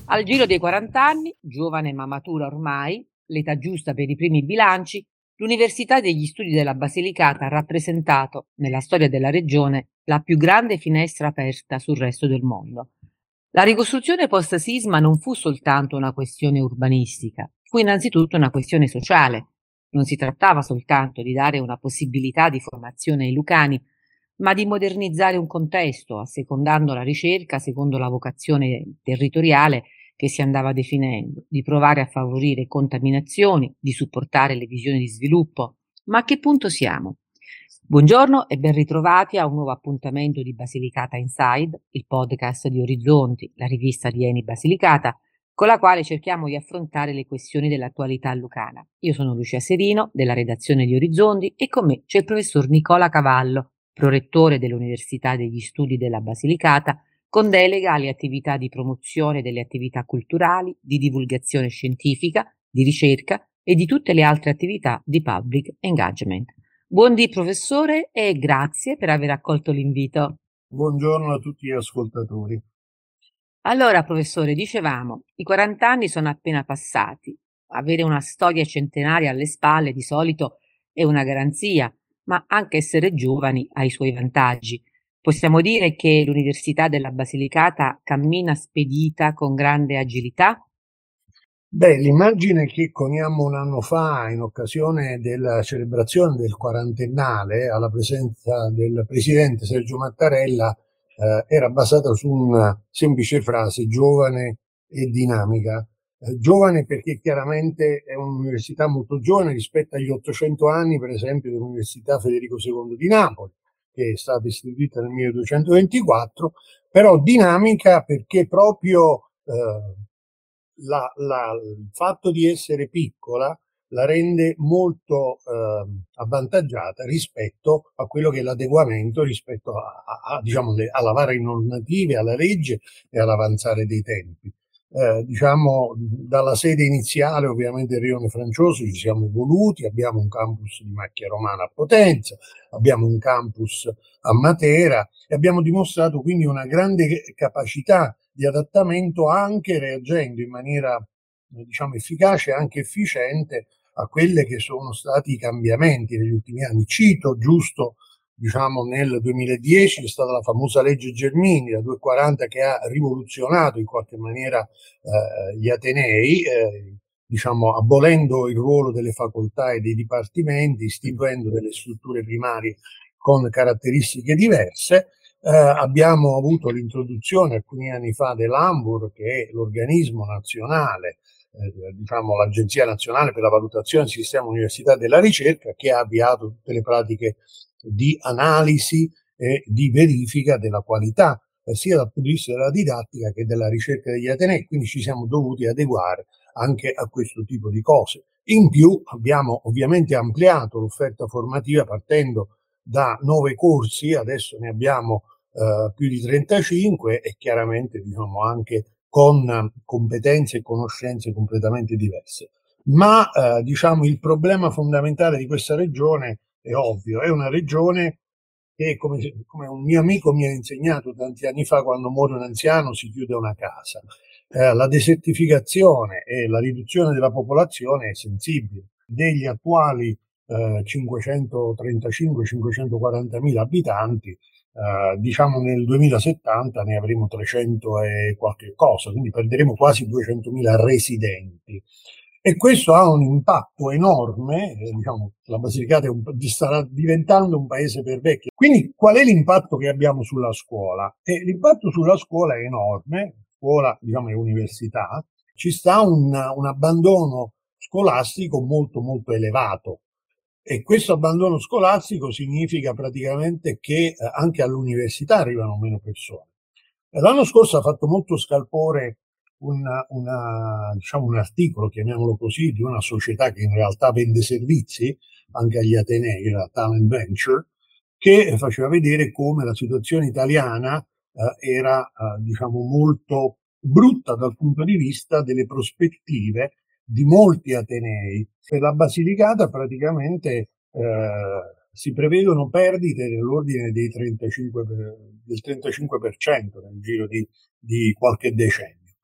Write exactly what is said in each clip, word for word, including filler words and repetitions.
Al giro dei quaranta anni, giovane ma matura ormai, l'età giusta per i primi bilanci, l'Università degli Studi della Basilicata ha rappresentato, nella storia della regione, la più grande finestra aperta sul resto del mondo. La ricostruzione post-sisma non fu soltanto una questione urbanistica, fu innanzitutto una questione sociale. Non si trattava soltanto di dare una possibilità di formazione ai lucani, ma di modernizzare un contesto, assecondando la ricerca secondo la vocazione territoriale che si andava definendo, di provare a favorire contaminazioni, di supportare le visioni di sviluppo. Ma a che punto siamo? Buongiorno e ben ritrovati a un nuovo appuntamento di Basilicata Inside, il podcast di Orizzonti, la rivista di Eni Basilicata, con la quale cerchiamo di affrontare le questioni dell'attualità lucana. Io sono Lucia Serino, della redazione di Orizzonti, e con me c'è il professor Nicola Cavallo, prorettore dell'Università degli Studi della Basilicata, con delega alle attività di promozione delle attività culturali, di divulgazione scientifica, di ricerca e di tutte le altre attività di public engagement. Buondì professore e grazie per aver accolto l'invito. Buongiorno a tutti gli ascoltatori. Allora professore, dicevamo, i quaranta anni sono appena passati. Avere una storia centenaria alle spalle di solito è una garanzia, ma anche essere giovani ha i suoi vantaggi. Possiamo dire che l'Università della Basilicata cammina spedita con grande agilità? Beh, l'immagine che coniammo un anno fa in occasione della celebrazione del quarantennale alla presenza del presidente Sergio Mattarella eh, era basata su una semplice frase: giovane e dinamica. Eh, giovane perché chiaramente è un'università molto giovane rispetto agli ottocento anni, per esempio, dell'Università Federico secondo di Napoli, che è stata istituita nel milleduecentoventiquattro, però dinamica perché proprio eh, La, la, il fatto di essere piccola la rende molto eh, avvantaggiata rispetto a quello che è l'adeguamento rispetto a, a, a, diciamo, le, alla varie normative, alla legge e all'avanzare dei tempi. Eh, diciamo, dalla sede iniziale, ovviamente il Rione Francioso, ci siamo evoluti, abbiamo un campus di Macchia Romana a Potenza, abbiamo un campus a Matera e abbiamo dimostrato quindi una grande capacità di adattamento, anche reagendo in maniera diciamo efficace e anche efficiente a quelle che sono stati i cambiamenti negli ultimi anni. Cito giusto, diciamo, nel duemiladieci è stata la famosa legge Gelmini, la duecentoquaranta, che ha rivoluzionato in qualche maniera eh, gli atenei, eh, diciamo, abolendo il ruolo delle facoltà e dei dipartimenti, istituendo delle strutture primarie con caratteristiche diverse. Eh, abbiamo avuto l'introduzione alcuni anni fa dell'Ambur, che è l'organismo nazionale, eh, diciamo l'Agenzia Nazionale per la Valutazione del Sistema Università della Ricerca, che ha avviato tutte le pratiche di analisi e di verifica della qualità, eh, sia dal punto di vista della didattica che della ricerca degli atenei, quindi ci siamo dovuti adeguare anche a questo tipo di cose. In più abbiamo ovviamente ampliato l'offerta formativa partendo da nove corsi, adesso ne abbiamo eh, più di trentacinque e chiaramente diciamo anche con competenze e conoscenze completamente diverse. Ma eh, diciamo il problema fondamentale di questa regione è ovvio, è una regione che, come, come un mio amico mi ha insegnato tanti anni fa, quando muore un anziano si chiude una casa. Eh, la desertificazione e la riduzione della popolazione è sensibile. Degli attuali eh, cinquecentotrentacinque cinquecentoquaranta mila abitanti, eh, diciamo nel duemilasettanta ne avremo trecento e qualche cosa, quindi perderemo quasi duecentomila residenti. E questo ha un impatto enorme, eh, diciamo, la Basilicata è un, starà diventando un paese per vecchi. Quindi qual è l'impatto che abbiamo sulla scuola? E l'impatto sulla scuola è enorme, scuola diciamo e università, ci sta un, un abbandono scolastico molto molto elevato. E questo abbandono scolastico significa praticamente che eh, anche all'università arrivano meno persone. L'anno scorso ha fatto molto scalpore una, una, diciamo un articolo, chiamiamolo così, di una società che in realtà vende servizi anche agli atenei, la Talent Venture, che faceva vedere come la situazione italiana eh, era eh, diciamo molto brutta dal punto di vista delle prospettive di molti atenei. Per la Basilicata praticamente eh, si prevedono perdite nell'ordine dei trentacinque per, del trentacinque per cento nel giro di, di qualche decennio.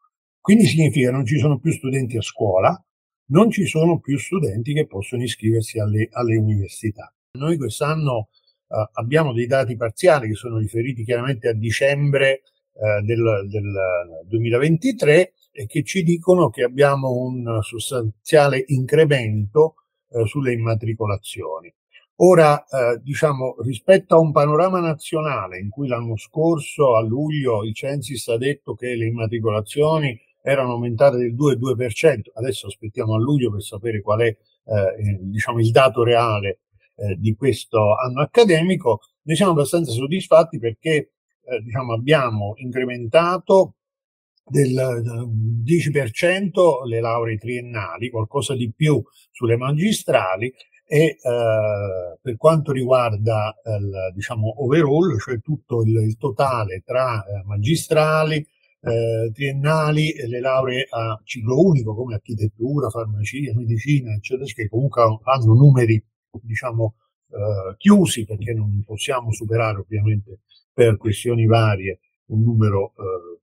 Quindi significa che non ci sono più studenti a scuola, non ci sono più studenti che possono iscriversi alle, alle università. Noi quest'anno eh, abbiamo dei dati parziali che sono riferiti chiaramente a dicembre eh, del, del duemilaventitré e che ci dicono che abbiamo un sostanziale incremento eh, sulle immatricolazioni. Ora, eh, diciamo, rispetto a un panorama nazionale in cui l'anno scorso, a luglio, il Censis ha detto che le immatricolazioni erano aumentate del due virgola due per cento, adesso aspettiamo a luglio per sapere qual è eh, diciamo, il dato reale eh, di questo anno accademico, ne siamo abbastanza soddisfatti perché eh, diciamo, abbiamo incrementato del dieci per cento le lauree triennali, qualcosa di più sulle magistrali e eh, per quanto riguarda il diciamo overall, cioè tutto il, il totale tra eh, magistrali, eh, triennali e le lauree a ciclo unico come architettura, farmacia, medicina, eccetera, che comunque hanno numeri diciamo eh, chiusi perché non possiamo superare ovviamente per questioni varie un numero eh,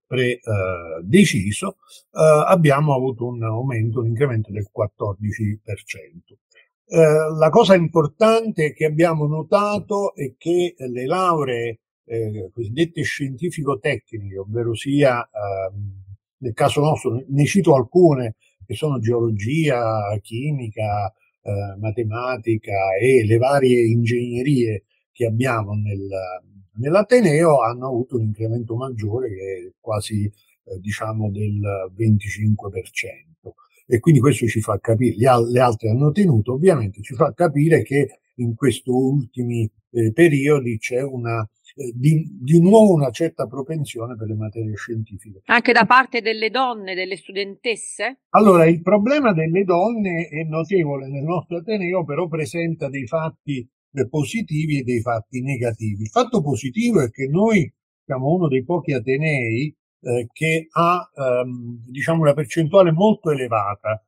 pre-deciso, eh, eh, abbiamo avuto un aumento, un incremento del quattordici per cento. Eh, la cosa importante che abbiamo notato è che le lauree eh, cosiddette scientifico-tecniche, ovvero sia eh, nel caso nostro, ne cito alcune che sono geologia, chimica, eh, matematica e le varie ingegnerie che abbiamo nel, nell'Ateneo, hanno avuto un incremento maggiore che è quasi eh, diciamo del venticinque per cento. E quindi questo ci fa capire, le, al- le altre hanno tenuto, ovviamente ci fa capire che in questi ultimi eh, periodi c'è una, eh, di, di nuovo una certa propensione per le materie scientifiche. Anche da parte delle donne, delle studentesse? Allora, il problema delle donne è notevole nel nostro Ateneo, però presenta dei fatti eh, positivi e dei fatti negativi. Il fatto positivo è che noi siamo uno dei pochi Atenei eh, che ha ehm, diciamo una percentuale molto elevata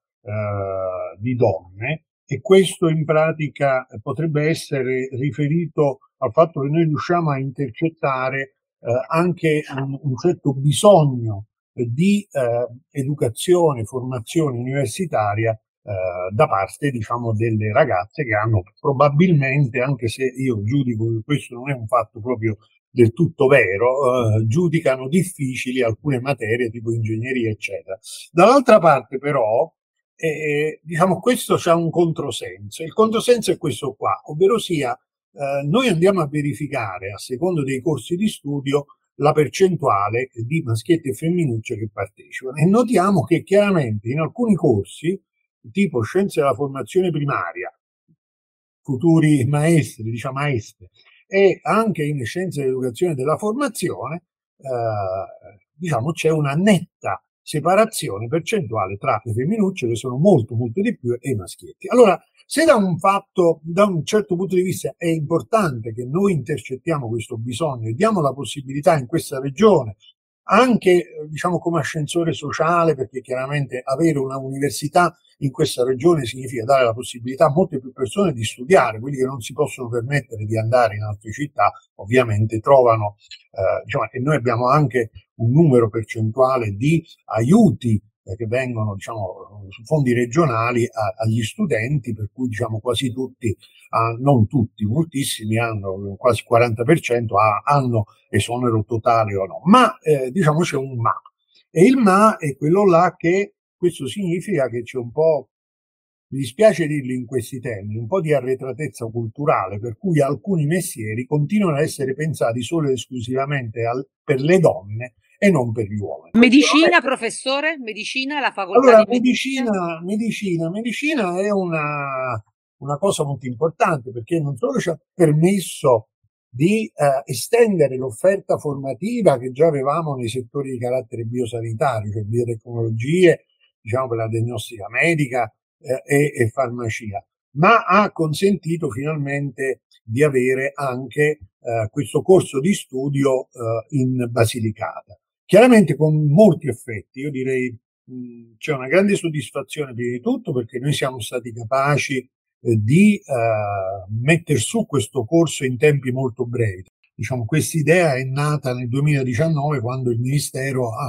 eh, di donne, e questo in pratica potrebbe essere riferito al fatto che noi riusciamo a intercettare eh, anche un, un certo bisogno di eh, educazione, formazione universitaria eh, da parte, diciamo, delle ragazze che hanno probabilmente, anche se io giudico che questo non è un fatto proprio del tutto vero, eh, giudicano difficili alcune materie tipo ingegneria, eccetera. Dall'altra parte, però, eh, diciamo, questo c'ha un controsenso. Il controsenso è questo qua, ovvero sia eh, noi andiamo a verificare, a secondo dei corsi di studio, la percentuale di maschietti e femminucce che partecipano e notiamo che chiaramente in alcuni corsi, tipo scienze della formazione primaria, futuri maestri, diciamo maestre, e anche in scienze dell'educazione della formazione, eh, diciamo c'è una netta separazione percentuale tra le femminucce, che sono molto molto di più, e i maschietti. Allora, se da un fatto, da un certo punto di vista è importante che noi intercettiamo questo bisogno e diamo la possibilità in questa regione, anche diciamo come ascensore sociale, perché chiaramente avere una università in questa regione significa dare la possibilità a molte più persone di studiare, quelli che non si possono permettere di andare in altre città ovviamente trovano, eh, diciamo, e noi abbiamo anche un numero percentuale di aiuti eh, che vengono, diciamo, su fondi regionali a, agli studenti, per cui diciamo quasi tutti, ah, non tutti, moltissimi hanno, quasi il quaranta per cento ha, hanno esonero totale o no, ma eh, diciamo c'è un ma, e il ma è quello là che questo significa che c'è un po', mi dispiace dirlo in questi termini, un po' di arretratezza culturale, per cui alcuni mestieri continuano a essere pensati solo ed esclusivamente al, per le donne e non per gli uomini. Medicina, professore? Medicina, la facoltà allora, di medicina? medicina, medicina, medicina è una, una cosa molto importante, perché non solo ci ha permesso di eh, estendere l'offerta formativa che già avevamo nei settori di carattere biosanitario, cioè biotecnologie, diciamo per la diagnostica medica eh, e, e farmacia, ma ha consentito finalmente di avere anche eh, questo corso di studio eh, in Basilicata. Chiaramente con molti effetti, io direi mh, c'è una grande soddisfazione prima di tutto perché noi siamo stati capaci eh, di eh, mettere su questo corso in tempi molto brevi. Diciamo, questa idea è nata nel duemiladiciannove, quando il Ministero ha,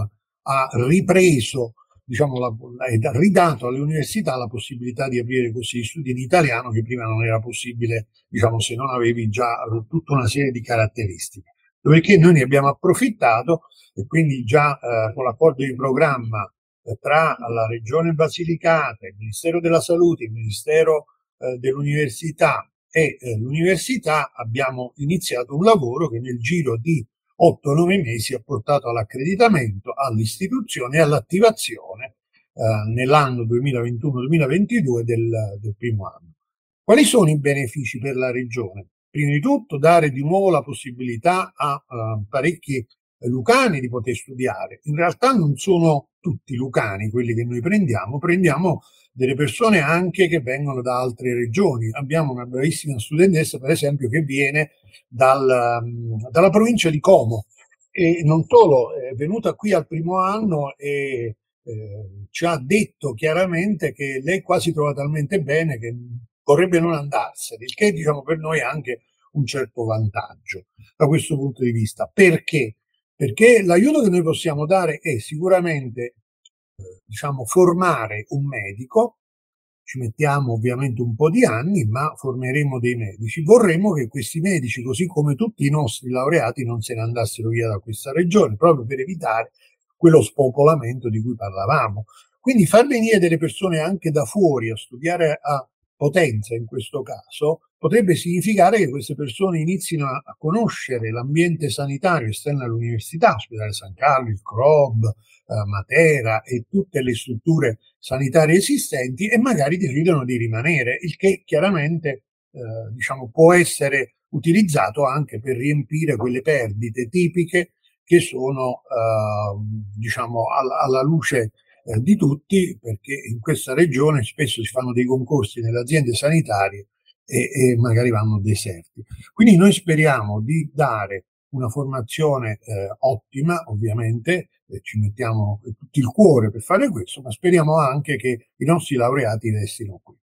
ha ripreso, diciamo, la, ha ridato alle università la possibilità di aprire corsi di studio in italiano che prima non era possibile, diciamo, se non avevi già tutta una serie di caratteristiche. Dopodiché noi ne abbiamo approfittato e quindi già eh, con l'accordo di programma eh, tra la Regione Basilicata, il Ministero della Salute, il Ministero eh, dell'Università e eh, l'Università abbiamo iniziato un lavoro che nel giro di otto nove mesi ha portato all'accreditamento, all'istituzione e all'attivazione eh, nell'anno duemilaventuno duemilaventidue del, del primo anno. Quali sono i benefici per la Regione? Prima di tutto dare di nuovo la possibilità a uh, parecchi lucani di poter studiare. In realtà non sono tutti lucani quelli che noi prendiamo, prendiamo delle persone anche che vengono da altre regioni. Abbiamo una bravissima studentessa, per esempio, che viene dal, um, dalla provincia di Como e non solo, è venuta qui al primo anno e eh, ci ha detto chiaramente che lei qua si trova talmente bene che vorrebbe non andarsene, il che diciamo per noi è anche un certo vantaggio da questo punto di vista. Perché? Perché l'aiuto che noi possiamo dare è sicuramente eh, diciamo formare un medico, ci mettiamo ovviamente un po' di anni, ma formeremo dei medici. Vorremmo che questi medici, così come tutti i nostri laureati, non se ne andassero via da questa regione, proprio per evitare quello spopolamento di cui parlavamo. Quindi far venire delle persone anche da fuori a studiare a Potenza in questo caso potrebbe significare che queste persone inizino a, a conoscere l'ambiente sanitario esterno all'università, Ospedale San Carlo, il C R O B, eh, Matera e tutte le strutture sanitarie esistenti e magari decidono di rimanere, il che chiaramente eh, diciamo, può essere utilizzato anche per riempire quelle perdite tipiche che sono eh, diciamo alla, alla luce Eh, di tutti, perché in questa regione spesso si fanno dei concorsi nelle aziende sanitarie e, e magari vanno deserti. Quindi noi speriamo di dare una formazione eh, ottima, ovviamente, eh, ci mettiamo tutto il cuore per fare questo, ma speriamo anche che i nostri laureati restino qui.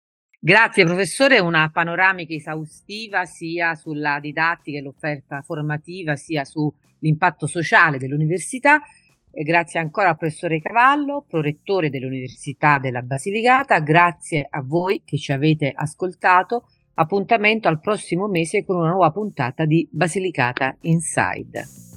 Grazie professore, una panoramica esaustiva sia sulla didattica e l'offerta formativa, sia sull'impatto sociale dell'università. E grazie ancora al professore Cavallo, prorettore dell'Università della Basilicata. Grazie a voi che ci avete ascoltato. Appuntamento al prossimo mese con una nuova puntata di Basilicata Inside.